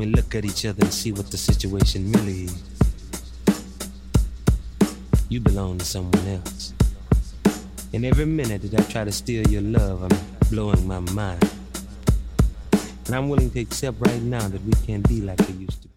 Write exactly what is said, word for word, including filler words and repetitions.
we look at each other and see what the situation really is. You belong to someone else. And every minute that I try to steal your love, I'm blowing my mind. And I'm willing to accept right now that we can't be like we used to be.